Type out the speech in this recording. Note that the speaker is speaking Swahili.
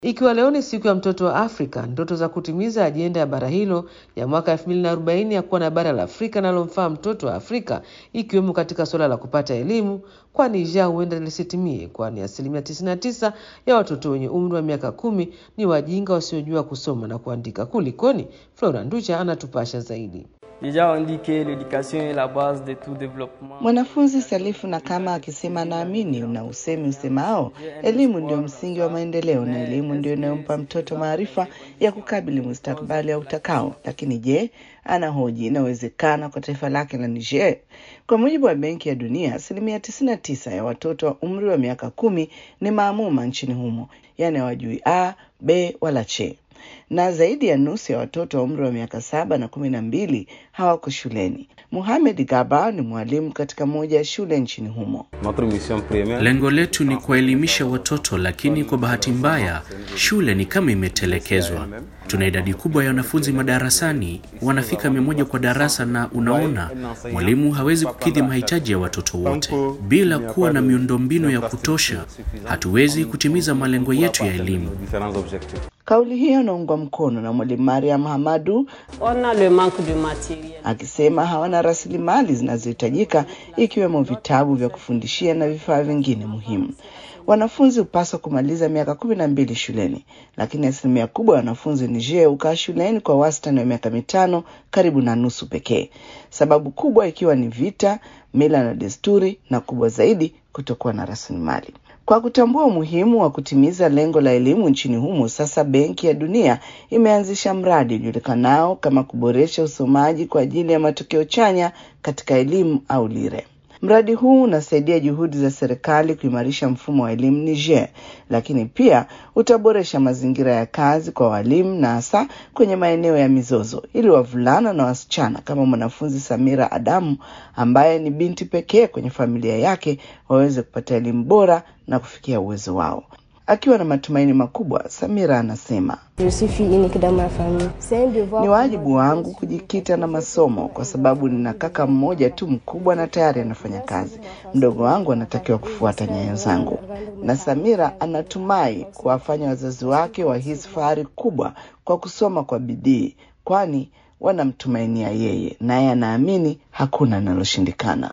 Ikiwa leo ni siku ya mtoto wa Afrika, ndoto za kutimiza ajenda ya bara hilo ya mwaka 2040 ya kuwa na bara la Afrika linalomfaa mtoto wa Afrika, ikiwemo katika suala la kupata elimu, kwa Niger huenda lisitimie, kwani 99% ya watoto wenye umri wa miaka 10 ni wajinga wasiojua kusoma na kuandika. Kulikoni? Flora Nducha anatupasha zaidi. Mwanafunzi Salifu na kama akisema naamini na usemi usemao, elimu ndio msingi wa maendeleo na elimu ndio inayompa mtoto maarifa ya kukabili mustakabali utakao. Lakini je, anahoji inawezekana kwa taifa lake la Niger? Kwa mujibu wa Benki ya Dunia, 99% ya watoto wa umri wa miaka 10 ni maamuma nchini humo, yani hawajui A, B wala C. Na zaidi ya nusu ya watoto wa umri wa miaka 7 na 12 hawako shuleni. Mohamed Gaba ni mwalimu katika moja ya shule nchini humo. Lengo letu ni kuelimisha watoto, lakini kwa bahati mbaya shule ni kama imetelekezwa. Tuna idadi kubwa ya wanafunzi madarasani, wanafika 100 kwa darasa, na unaona mwalimu hawezi kukidhi mahitaji ya watoto wote. Bila kuwa na miundombinu ya kutosha, hatuwezi kutimiza malengo yetu ya elimu. Kauli hiyo inaungwa mkono na mwalimu Mariam Hamadu, akisema hawana rasilimali zinazohitajika ikiwemo vitabu vya kufundishia na vifaa vingine muhimu. Wanafunzi hupaswa kumaliza miaka 12 shuleni, lakini asilimia kubwa ya wanafunzi Niger hukaa shuleni kwa wastani wa miaka 5, karibu na nusu pekee. Sababu kubwa ikiwa ni vita, mila na desturi, na kubwa zaidi kutokuwa na rasilimali. Kwa kutambua umuhimu wa kutimiza lengo la elimu nchini humo, sasa Benki ya Dunia imeanzisha mradi ujulikanao kama kuboresha usomaji kwa ajili ya matokeo chanya katika elimu au LIRE. Mradi huu unasaidia juhudi za serikali kuimarisha mfumo wa elimu Niger, lakini pia utaboresha mazingira ya kazi kwa walimu na hasa kwenye maeneo ya mizozo, ili wavulana na wasichana kama mwanafunzi Samira Adamu, ambaye ni binti pekee kwenye familia yake, waweze kupata elimu bora na kufikia uwezo wao. Akiwa na matumaini makubwa, Samira anasema, ni wajibu wangu kujikita na masomo kwa sababu nina kaka mmoja tu mkubwa na tayari anafanya kazi. Mdogo wangu anatakiwa kufuata nyayo zangu. Na Samira anatumai kuwafanya wazazi wake wahisi fahari kubwa kwa kusoma kwa bidii, kwani wanamtumainia yeye, naye anaamini hakuna linaloshindikana.